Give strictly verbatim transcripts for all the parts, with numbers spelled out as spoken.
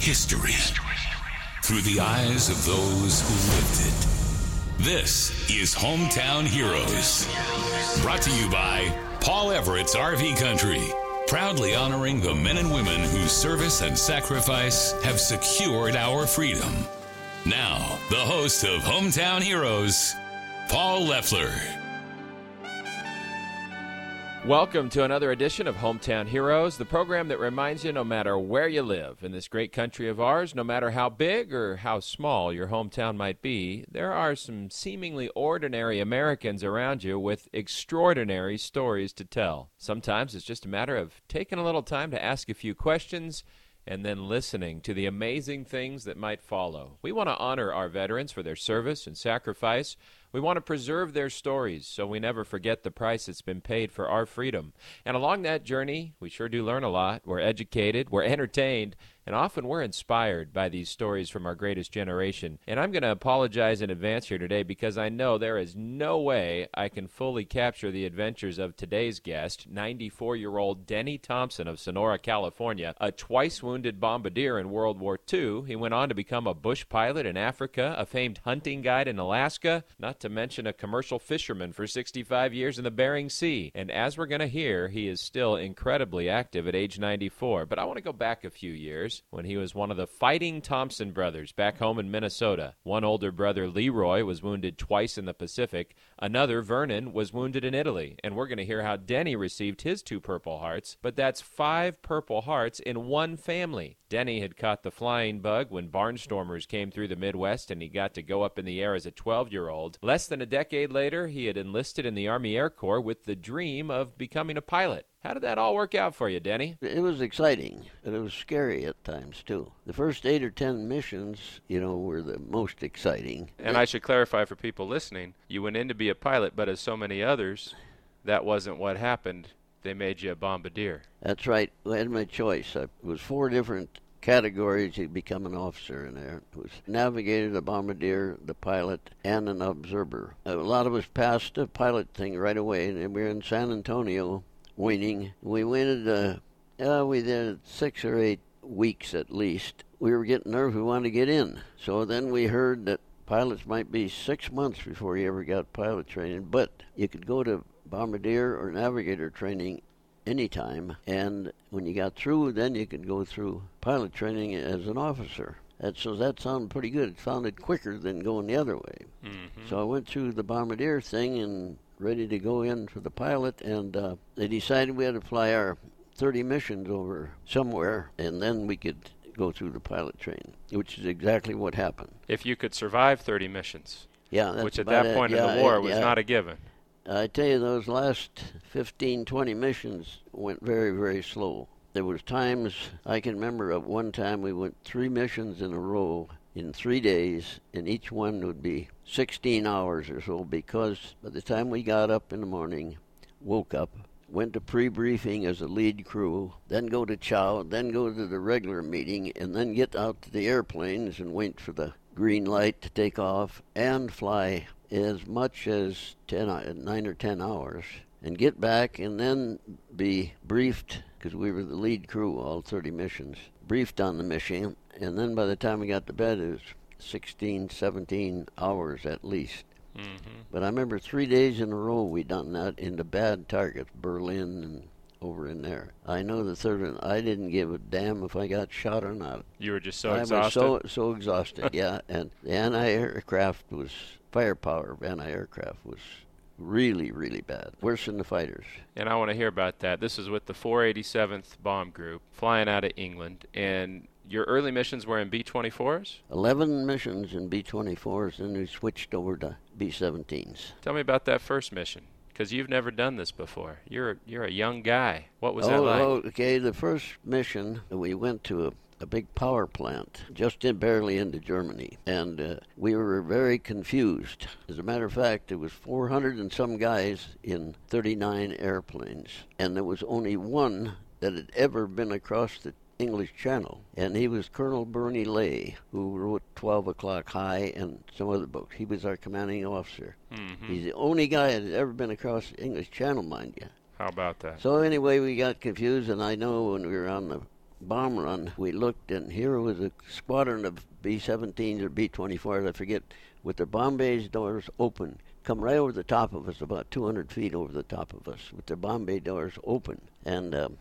history through the eyes of those who lived it. This is Hometown Heroes, brought to you by Paul Everett's R V Country, proudly honoring the men and women whose service and sacrifice have secured our freedom. Now, the host of Hometown Heroes, Paul Leffler. Welcome to another edition of Hometown Heroes, the program that reminds you no matter where you live in this great country of ours, no matter how big or how small your hometown might be, there are some seemingly ordinary Americans around you with extraordinary stories to tell. Sometimes it's just a matter of taking a little time to ask a few questions and then listening to the amazing things that might follow. We want to honor our veterans for their service and sacrifice. We want to preserve their stories so we never forget the price that's been paid for our freedom. And along that journey, we sure do learn a lot. We're educated, we're entertained, and often we're inspired by these stories from our greatest generation. And I'm going to apologize in advance here today because I know there is no way I can fully capture the adventures of today's guest, ninety-four-year-old Denny Thompson of Sonora, California, a twice-wounded bombardier in World War Two. He went on to become a bush pilot in Africa, a famed hunting guide in Alaska, not to mention a commercial fisherman for sixty-five years in the Bering Sea. And as we're going to hear, he is still incredibly active at age ninety-four. But I want to go back a few years when he was one of the Fighting Thompson brothers back home in Minnesota. One older brother, Leroy, was wounded twice in the Pacific. Another, Vernon, was wounded in Italy. And we're going to hear how Denny received his two Purple Hearts. But that's five Purple Hearts in one family. Denny had caught the flying bug when barnstormers came through the Midwest, and he got to go up in the air as a twelve-year-old. Less than a decade later, he had enlisted in the Army Air Corps with the dream of becoming a pilot. How did that all work out for you, Denny? It was exciting, and it was scary at times, too. The first eight or ten missions, you know, were the most exciting. And I should clarify for people listening, you went in to be a pilot, but as so many others, that wasn't what happened. They made you a bombardier. That's right. I had my choice. It was four different categories to become an officer in there. It was navigator, the bombardier, the pilot, and an observer. A lot of us passed the pilot thing right away, and we were in San Antonio waiting. We waited, uh, uh, we did six or eight weeks at least. We were getting nervous. We wanted to get in. So then we heard that pilots might be six months before you ever got pilot training, but you could go to bombardier or navigator training anytime, and when you got through, then you could go through pilot training as an officer. And so that sounded pretty good. It sounded quicker than going the other way. Mm-hmm. So I went through the bombardier thing and ready to go in for the pilot, and uh, they decided we had to fly our thirty missions over somewhere, and then we could go through the pilot training, which is exactly what happened. If you could survive thirty missions, yeah, that's which at that it. point yeah, in the war it, was yeah. not a given. I tell you, those last fifteen, twenty missions went very, very slow. There was times, I can remember at one time we went three missions in a row in three days, and each one would be sixteen hours or so, because by the time we got up in the morning, woke up, went to pre-briefing as a lead crew, then go to chow, then go to the regular meeting, and then get out to the airplanes and wait for the green light to take off and fly as much as ten, nine or ten hours, and get back and then be briefed, because we were the lead crew, all thirty missions, briefed on the mission, and then by the time we got to bed, it was sixteen, seventeen hours at least. Mm-hmm. But I remember three days in a row we done that into bad targets, Berlin and over in there. I know the third one, I didn't give a damn if I got shot or not. You were just so I exhausted? I was so, so exhausted, yeah. And the anti-aircraft was, firepower of anti-aircraft was really, really bad. Worse than the fighters. And I want to hear about that. This is with the four eighty-seventh Bomb Group, flying out of England, and your early missions were in B twenty-fours? Eleven missions in B twenty-fours, and we switched over to B seventeens. Tell me about that first mission, because you've never done this before. You're you're a young guy. What was oh, that like? Oh, okay. The first mission, we went to a, a big power plant just in, barely into Germany, and uh, we were very confused. As a matter of fact, there was four hundred and some guys in thirty-nine airplanes, and there was only one that had ever been across the English Channel, and he was Colonel Bernie Lay, who wrote twelve o'clock High and some other books. He was our commanding officer. Mm-hmm. He's the only guy that had ever been across the English Channel, mind you. How about that? So anyway, we got confused, and I know when we were on the bomb run, we looked, and here was a squadron of B seventeens or B twenty-fours, I forget, with their bomb bay doors open, come right over the top of us, about two hundred feet over the top of us, with their bomb bay doors open. And um,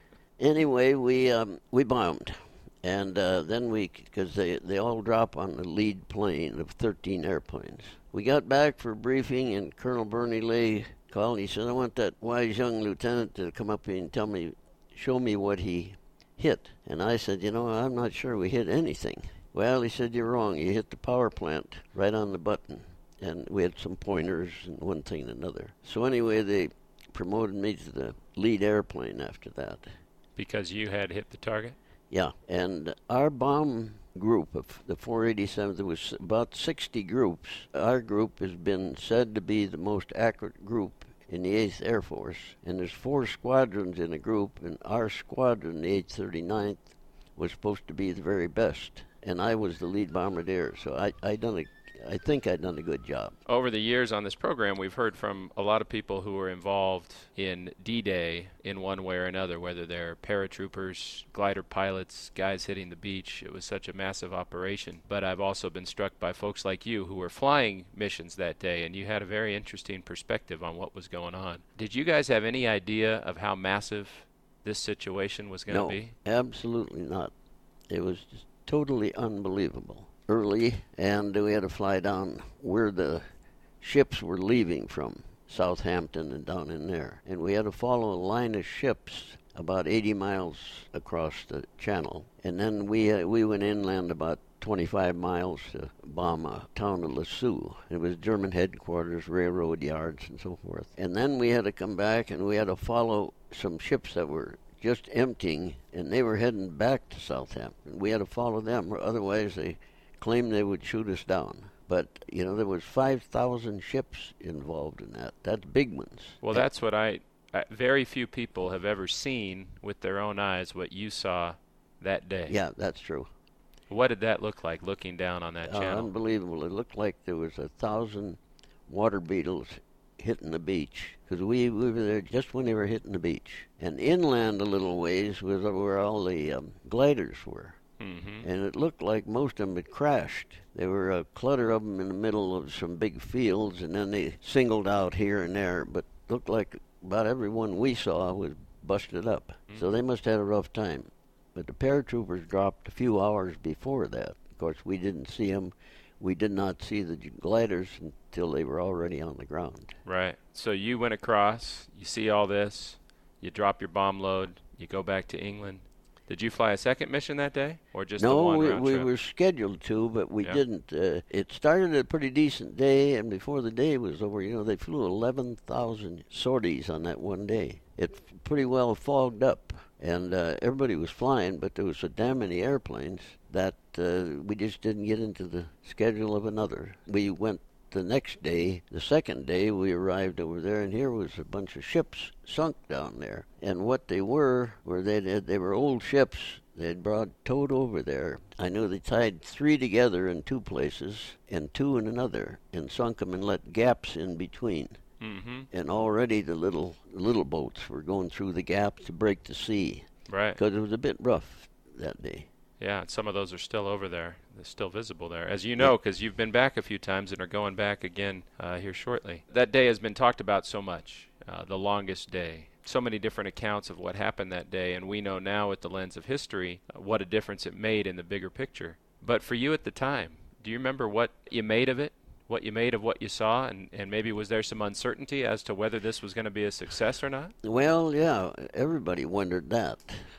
anyway, we um, we bombed. And uh, then we, because they, they all drop on the lead plane of thirteen airplanes. We got back for a briefing, and Colonel Bernie Lay called, and he said, I want that wise young lieutenant to come up here and tell me, show me what he hit. And I said, you know, I'm not sure we hit anything. Well, he said, you're wrong. You hit the power plant right on the button. And we had some pointers and one thing and another. So anyway, they promoted me to the lead airplane after that. Because you had hit the target? Yeah, and our bomb group of the four eighty-seven, there was about sixty groups. Our group has been said to be the most accurate group in the eighth Air Force, and there's four squadrons in a group, and our squadron, the eight thirty-ninth, was supposed to be the very best, and I was the lead bombardier, so I I done a I think I'd done a good job. Over the years on this program, we've heard from a lot of people who were involved in D-Day in one way or another, whether they're paratroopers, glider pilots, guys hitting the beach. It was such a massive operation. But I've also been struck by folks like you who were flying missions that day, and you had a very interesting perspective on what was going on. Did you guys have any idea of how massive this situation was going to no, be? No, absolutely not. It was just totally unbelievable. Early, and we had to fly down where the ships were leaving from, Southampton and down in there. And we had to follow a line of ships about eighty miles across the channel. And then we uh, we went inland about twenty-five miles to bomb a town of Lascaux. It was German headquarters, railroad yards, and so forth. And then we had to come back, and we had to follow some ships that were just emptying, and they were heading back to Southampton. We had to follow them, or otherwise they claimed they would shoot us down. But, you know, there was five thousand ships involved in that. That's big ones. Well, that's what I, I... Very few people have ever seen with their own eyes what you saw that day. Yeah, that's true. What did that look like, looking down on that uh, channel? Unbelievable. It looked like there was a thousand water beetles hitting the beach. Because we, we were there just when they were hitting the beach. And inland a little ways was where all the um, gliders were. Mm-hmm. And it looked like most of them had crashed. There were a clutter of them in the middle of some big fields, and then they singled out here and there, but looked like about every one we saw was busted up. Mm-hmm. So they must have had a rough time. But the paratroopers dropped a few hours before that. Of course, we didn't see them. We did not see the gliders until they were already on the ground. Right. So you went across, you see all this, you drop your bomb load, you go back to England. Did you fly a second mission that day, or just no, the one we, round we trip? were scheduled to, but we yeah. didn't. Uh, it started a pretty decent day, and before the day was over, you know, they flew eleven thousand sorties on that one day. It pretty well fogged up, and uh, everybody was flying, but there was so damn many airplanes that uh, we just didn't get into the schedule of another. We went the next day, the second day, we arrived over there, and here was a bunch of ships sunk down there. And what they were, were they they were old ships they'd brought towed over there. I knew they tied three together in two places and two in another, and sunk them and let gaps in between. Mm-hmm. And already the little little boats were going through the gaps to break the sea. Right. Because it was a bit rough that day. Yeah, and some of those are still over there. They're still visible there, as you know, because you've been back a few times and are going back again uh, here shortly. That day has been talked about so much, uh, the longest day. So many different accounts of what happened that day, and we know now with the lens of history uh, what a difference it made in the bigger picture. But for you at the time, do you remember what you made of it, what you made of what you saw, and, and maybe was there some uncertainty as to whether this was going to be a success or not? Well, yeah, everybody wondered that.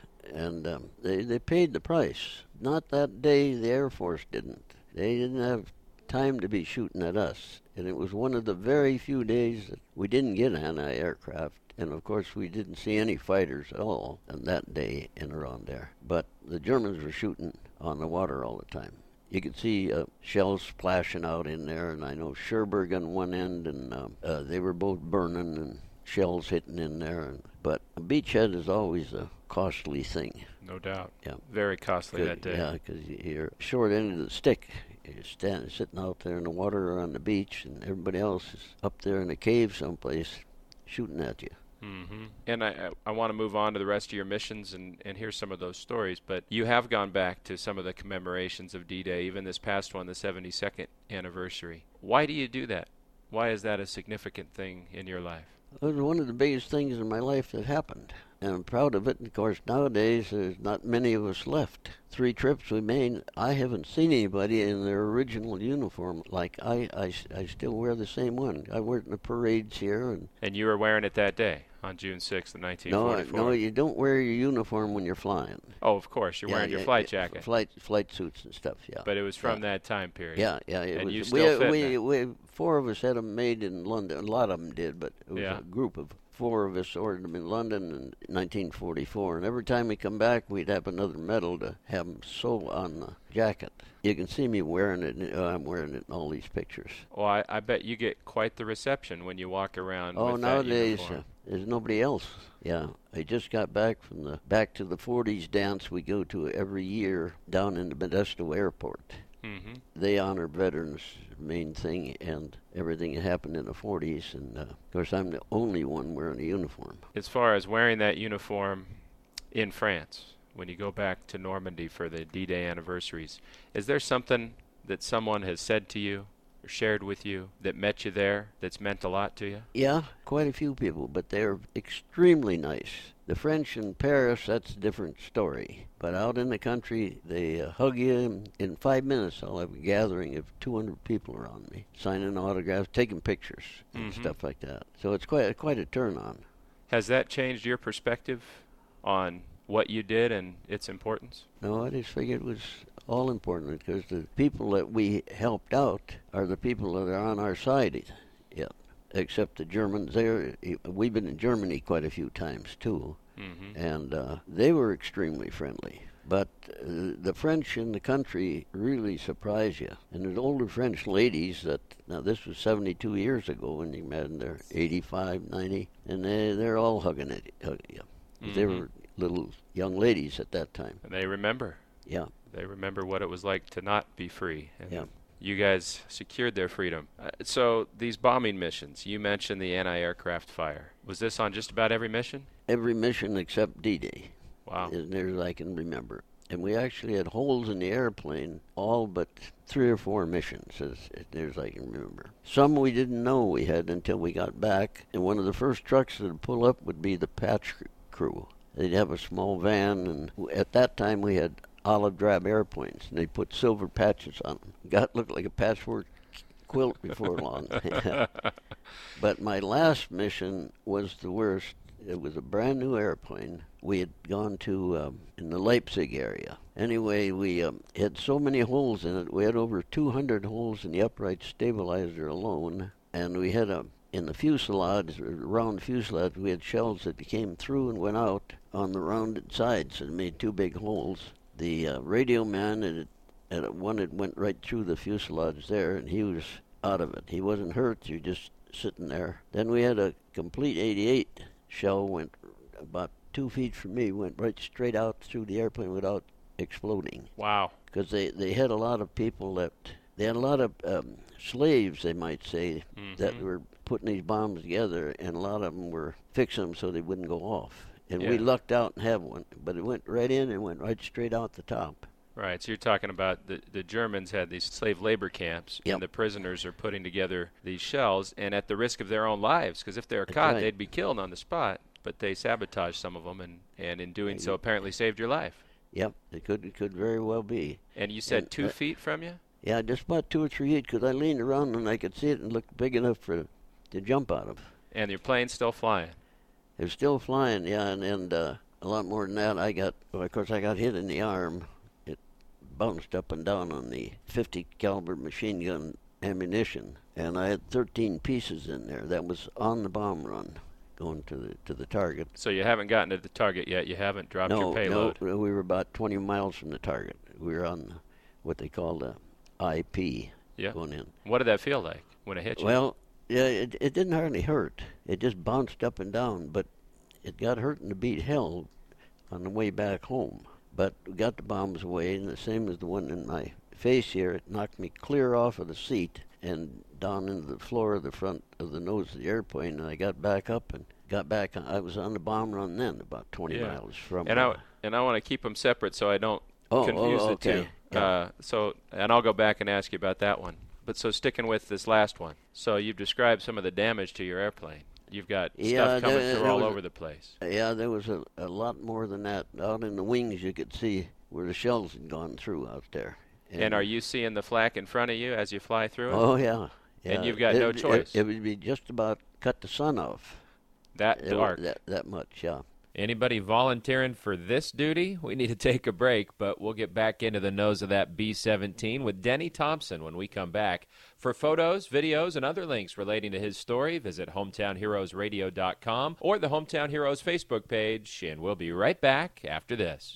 And um, they, they paid the price. Not that day, the Air Force didn't. They didn't have time to be shooting at us. And it was one of the very few days that we didn't get anti-aircraft. And, of course, we didn't see any fighters at all on that day and around there. But the Germans were shooting on the water all the time. You could see uh, shells splashing out in there, and I know Cherbourg on one end, and um, uh, they were both burning and shells hitting in there. And, but a beachhead is always a costly thing. No doubt. Yeah. Very costly that day. Yeah, because you're short end of the stick. You're standing, sitting out there in the water or on the beach, and everybody else is up there in a cave someplace shooting at you. Mm-hmm. And I, I want to move on to the rest of your missions and, and hear some of those stories, but you have gone back to some of the commemorations of D-Day, even this past one, the seventy-second anniversary. Why do you do that? Why is that a significant thing in your life? It was one of the biggest things in my life that happened, and I'm proud of it. And of course, nowadays, there's not many of us left. Three trips we made, I haven't seen anybody in their original uniform. Like, I, I, I still wear the same one. I wear it in the parades here. And, and you were wearing it that day, on June sixth of nineteen forty-four? No, no, you don't wear your uniform when you're flying. Oh, of course. You're yeah, wearing your yeah, flight yeah, jacket. Flight flight suits and stuff, yeah. But it was from yeah. that time period. Yeah, yeah. It and was, you still we, fit we, in we, Four of us had them made in London. A lot of them did, but it was yeah. a group of four of us ordered them in London in nineteen forty-four. And every time we come back, we'd have another medal to have them sew on the jacket. You can see me wearing it. Uh, I'm wearing it in all these pictures. Well, I, I bet you get quite the reception when you walk around oh, with nowadays, that uniform. Uh, there's nobody else. Yeah, I just got back from the Back to the forties dance we go to every year down in the Modesto Airport. Mm-hmm. They honor veterans, main thing, and everything that happened in the forties. And, uh, of course, I'm the only one wearing a uniform. As far as wearing that uniform in France, when you go back to Normandy for the D-Day anniversaries, is there something that someone has said to you or shared with you that met you there that's meant a lot to you? Yeah, quite a few people, but they're extremely nice. The French in Paris, that's a different story. But out in the country, they uh, hug you. In, in five minutes, I'll have a gathering of two hundred people around me, signing autographs, taking pictures, and mm-hmm. stuff like that. So it's quite, quite a turn-on. Has that changed your perspective on what you did and its importance? No, I just figured it was all important because the people that we helped out are the people that are on our side. Yeah. Except the Germans. There, we've been in Germany quite a few times too, mm-hmm. and uh, they were extremely friendly. But uh, the French in the country really surprise you. And there's older French ladies that, now this was seventy-two years ago, and you imagine they're eighty-five, ninety, and they they're all hugging it, hugging you. Mm-hmm. They were little young ladies at that time. And they remember. Yeah. They remember what it was like to not be free. And yeah. You guys secured their freedom. Uh, so these bombing missions, you mentioned the anti-aircraft fire. Was this on just about every mission? Every mission except D-Day. Wow. As near as I can remember. And we actually had holes in the airplane, all but three or four missions, as, as near as I can remember. Some we didn't know we had until we got back. And one of the first trucks that would pull up would be the patch crew. They'd have a small van, and at that time we had olive drab airplanes, and they put silver patches on them. Got looked like a patchwork quilt before long. But my last mission was the worst. It was a brand new airplane. We had gone to um, in the Leipzig area. Anyway, we um, had so many holes in it. We had over two hundred holes in the upright stabilizer alone, and we had a in the fuselage, round fuselage, we had shells that came through and went out on the rounded sides and made two big holes. The uh, radio man had, had one that went right through the fuselage there, and he was out of it. He wasn't hurt. He was just sitting there. Then we had a complete eighty-eight shell, went about two feet from me, went right straight out through the airplane without exploding. Wow. Because they, they had a lot of people that, they had a lot of um, slaves, they might say, mm-hmm. that were putting these bombs together, and a lot of them were fixing them so they wouldn't go off. And yeah. we lucked out and have one, but it went right in and went right straight out the top. Right, so you're talking about the, the Germans had these slave labor camps, yep. and the prisoners are putting together these shells, and at the risk of their own lives, because if they were caught, right. they'd be killed on the spot, but they sabotaged some of them, and, and in doing so apparently saved your life. Yep, it could, it could very well be. And you said and, two uh, feet from you? Yeah, just about two or three feet, because I leaned around and I could see it and looked big enough for to jump out of. And your plane's still flying? It was still flying, yeah, and, and uh, a lot more than that. I got, well, of course, I got hit in the arm. It bounced up and down on the fifty caliber machine gun ammunition, and I had thirteen pieces in there. That was on the bomb run, going to the to the target. So you haven't gotten to the target yet. You haven't dropped no, your payload. No, we were about twenty miles from the target. We were on what they call the I P yeah. going in. What did that feel like when it hit you? Well, yeah, it, it didn't hardly hurt. It just bounced up and down, but it got hurting to beat hell on the way back home. But we got the bombs away, and the same as the one in my face here, it knocked me clear off of the seat and down into the floor of the front of the nose of the airplane, and I got back up and got back. I was on the bomb run then, about twenty Yeah. miles from. And uh, I and I want to keep them separate so I don't Oh, confuse oh, the okay. two. Yeah. Uh, so, and I'll go back and ask you about that one. But so sticking with this last one. So you've described some of the damage to your airplane. You've got Yeah, stuff coming there- through there all was- over the place. Yeah, there was a, a lot more than that. Out in the wings, you could see where the shells had gone through out there. And are you seeing the flak in front of you as you fly through it? Oh yeah. yeah. And you've got it, no it- choice. It, would be just about cut the sun off. That It wa- dark. That that much, yeah. Anybody volunteering for this duty? We need to take a break, but we'll get back into the nose of that B seventeen with Denny Thompson when we come back. For photos, videos, and other links relating to his story, visit hometown heroes radio dot com or the Hometown Heroes Facebook page, and we'll be right back after this.